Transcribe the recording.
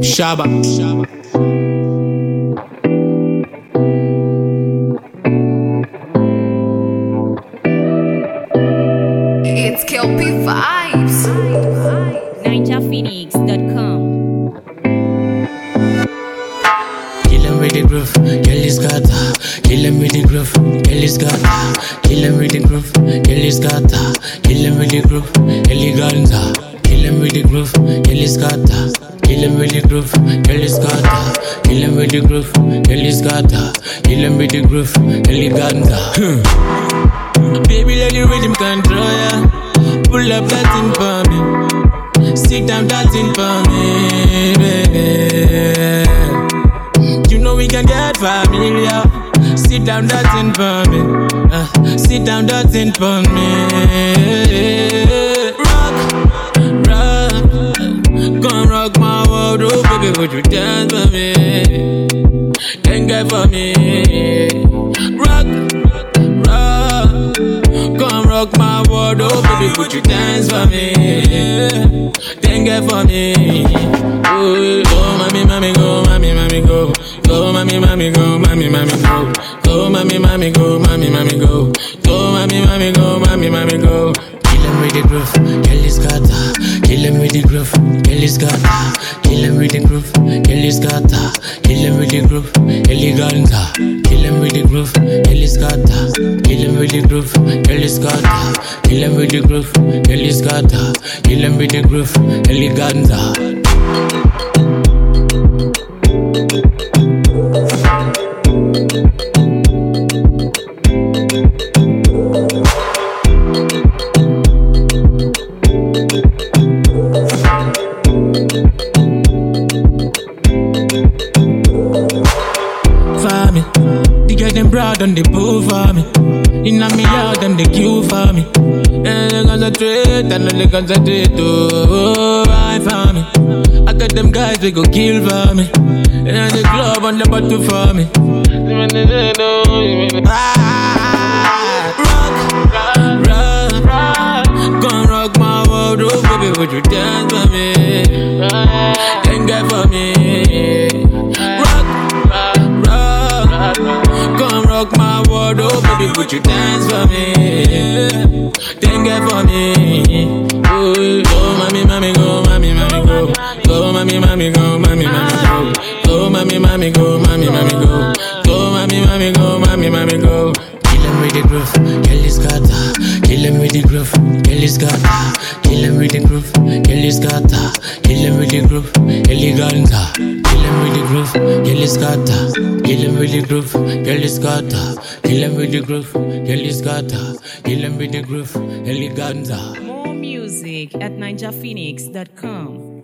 Shaba. It's Kelpie Vibes. NinjaPhoenix.com. Kill him with the groove, kill his gata. Kill him with the groove, kill his gata. Kill him with the groove, kill his gata. Kill him with the groove, eleganza. Kill him with the groove, kill his gata. Kill him with the groove, kill his gata. Kill him with the groove, kill his gata. Kill him with the groove, eleganza. Baby, let the rhythm control ya. Pull up that thing for me. Sit down that thing for me, baby. You know we can get familiar. Sit down that thing for me. Sit down that thing for me. Rock, come rock my world, oh baby, would you dance for me? Then get for me. Rock, come rock my world, oh baby, would you dance for me? Then get for me. Oh, mommy, mommy, go, mommy, mommy, go. Go, mommy, mommy, go, mommy, mommy, go. Go, mommy, mommy, go, mommy, mommy, go. Go, mommy, mommy, go, mommy, mommy, go. Kill him with the groove, kill his gata. Kill him with the groove, kill his gata. Kill him with the groove, kill his gata. Kill him with the groove, eleganza. Kill him with the groove, kill his gata. Kill him with the groove, kill his gata. Kill him with the groove, kill his gata. Kill him with the groove, eleganza. The girl them broad on the pool for me. Inna me yard them the queue for me. And they concentrate and they concentrate. Oh, I for me. I got them guys they go kill for me. And the club on the bottle for me. Rock, come rock my world, oh baby, would you dance for me? Then get for me. Come rock my world, oh baby, would you dance for me? Then get for me. Oh, mommy, mommy, go, mommy, mommy, go. Go, mommy, mommy, go, mommy, mommy, go. Go, mommy, mommy, go, mommy, mommy, go. Go, mommy, mommy, go, mommy, mommy, go. Kill him with the groove, kill his gata. Kill him with the groove, kill his gata. Kill him with the groove, kill his gata. Kill him with the groove, eleganza. Kill him with the groove, kill his gata. Kill him with the groove, kill his gata. Kill him with the groove, kill his gata. Kill him with the groove, eleganza. More music at NinjaPhoenix.com.